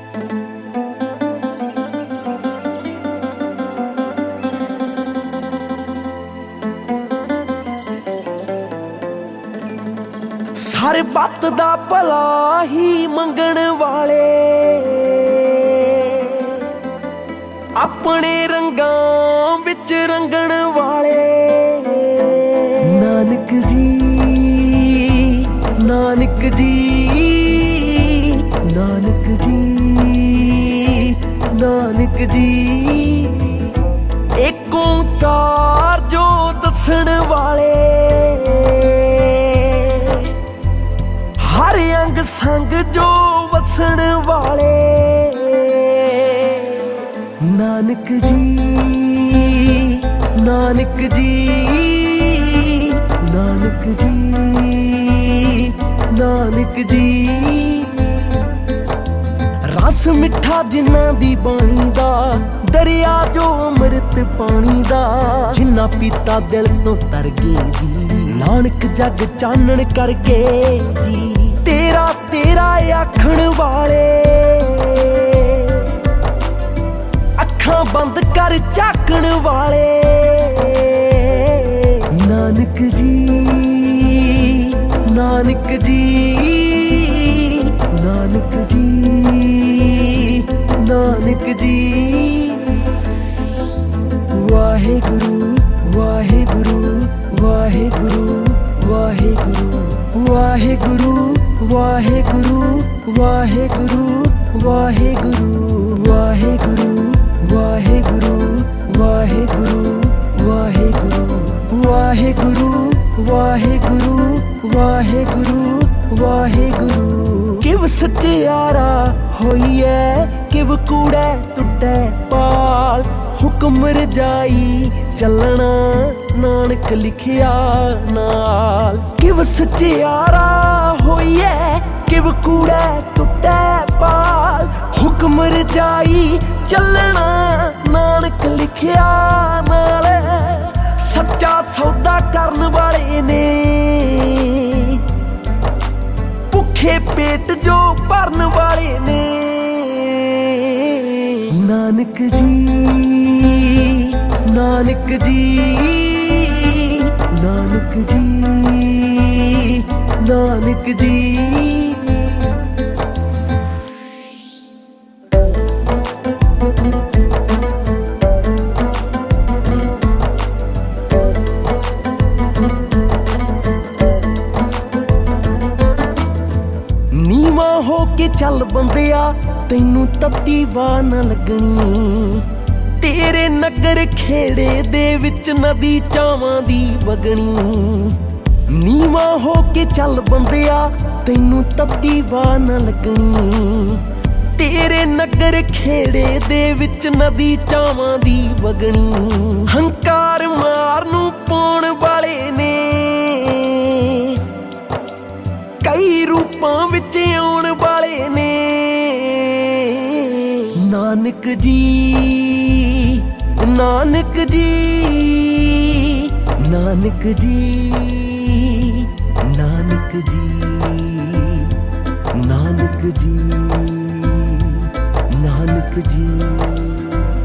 ਸਰਬੱਤ ਦਾ ਭਲਾ ਹੀ ਮੰਗਣ ਵਾਲੇ ਆਪਣੇ ਰੰਗਾਂ ਵਿੱਚ ਰੰਗਣ ਵਾਲੇ ਨਾਨਕ ਜੀ ਨਾਨਕ ਜੀ ਨਾਨਕ ਜੀ ਨਾਨਕ ਜੀ ਏਕ ਓਂਕਾਰ ਜੋ ਦੱਸਣ ਵਾਲੇ ਹਰ ਅੰਗ ਸੰਗ ਜੋ ਵਸਣ ਵਾਲੇ ਨਾਨਕ ਜੀ ਨਾਨਕ ਜੀ ਨਾਨਕ ਜੀ ਨਾਨਕ ਜੀ ਰਸ ਮਿੱਠਾ ਜਿਨ੍ਹਾਂ ਦੀ ਬਾਣੀ ਦਾ ਦਰਿਆ ਜੋ ਅੰਮ੍ਰਿਤ ਪਾਣੀ ਦਾ ਜਿਨ੍ਹਾਂ ਪੀਤਾ ਦਿਲ ਤੋਂ ਤਰ ਗਏ ਜੀ ਨਾਨਕ ਜਗ ਚਾਨਣ ਕਰਕੇ ਜੀ ਤੇਰਾ ਤੇਰਾ ਆਖਣ ਵਾਲੇ ਅੱਖਾਂ ਬੰਦ ਕਰ ਝਾਕਣ ਵਾਲੇ ਨਾਨਕ ਜੀ ਨਾਨਕ ਜੀ ਨਾਨਕ ਜੀ ਨਾਨਕ ਜੀ ਵਾਹਿਗੁਰੂ ਵਾਹਿਗੁਰੂ ਵਾਹਿਗੁਰੂ ਵਾਹਿਗੁਰੂ ਵਾਹਿਗੁਰੂ ਵਾਹਿਗੁਰੂ ਵਾਹਿਗੁਰੂ ਵਾਹਿਗੁਰੂ ਵਾਹਿਗੁਰੂ ਵਾਹਿਗੁਰੂ ਵਾਹਿਗੁਰੂ ਵਾਹਿਗੁਰੂ ਵਾਹਿਗੁਰੂ ਵਾਹਿਗੁਰੂ ਵਾਹਿਗੁਰੂ ਵਾਹਿਗੁਰੂ ਕਿਵ ਸਚਿਆਰਾ ਹੋਈਐ ਕਿਵ ਕੂੜੈ ਟੁੱਟੈ ਪਾਲ ਹੁਕਮ ਰਜਾਈ ਚੱਲਣਾ ਨਾਨਕ ਲਿਖਿਆ ਨਾਲ ਕਿਵ ਸਚਿਆਰਾ ਹੋਈਐ ਕਿਵ ਕੂੜੈ ਟੁੱਟੈ ਪਾਲ ਹੁਕਮ ਰਜਾਈ ਚੱਲਣਾ ਨਾਨਕ ਲਿਖਿਆ ਨਾਲ ਸੱਚਾ ਸੌਦਾ ਕਰਨ ਵਾਲੇ ਨੇ ਭੁੱਖੇ ਪੇਟ ਜੋ ਭਰਨ ਵਾਲੇ ਨੇ ਨਾਨਕ ਜੀ ਨਾਨਕ ਜੀ ਨਾਨਕ ਜੀ ਨਾਨਕ ਜੀ ਨੀਵਾਂ ਹੋ ਕੇ ਚੱਲ ਬੰਦਿਆ ਤੈਨੂੰ ਤੱਤੀ ਵਾਹ ਨਾ ਲੱਗਣੀ ਤੇਰੇ ਨਗਰ ਖੇੜੇ ਦੇ ਵਿੱਚ ਨਦੀ ਚਾਵਾਂ ਦੀ ਵਗਣੀ ਨੀਵਾਂ ਹੋ ਕੇ ਚੱਲ ਬੰਦਿਆ ਤੈਨੂੰ ਤੱਤੀ ਵਾਹ ਨਾ ਲੱਗਣੀ ਤੇਰੇ ਨਗਰ ਖੇੜੇ ਦੇ ਵਿੱਚ ਨਦੀ ਚਾਵਾਂ ਦੀ ਵਗਣੀ ਹੰਕਾਰ ਮਾਰ ਨੂੰ ਪਾਉਣ ਵਾਲੇ ਨੇ ਕਈ ਰੂਪਾਂ ਵਿੱਚ ਆਉਣ ਵਾਲੇ ਨੇ ਨਾਨਕ ਜੀ ਨਾਨਕ ਜੀ ਨਾਨਕ ਜੀ ਨਾਨਕ ਜੀ ਨਾਨਕ ਜੀ ਨਾਨਕ ਜੀ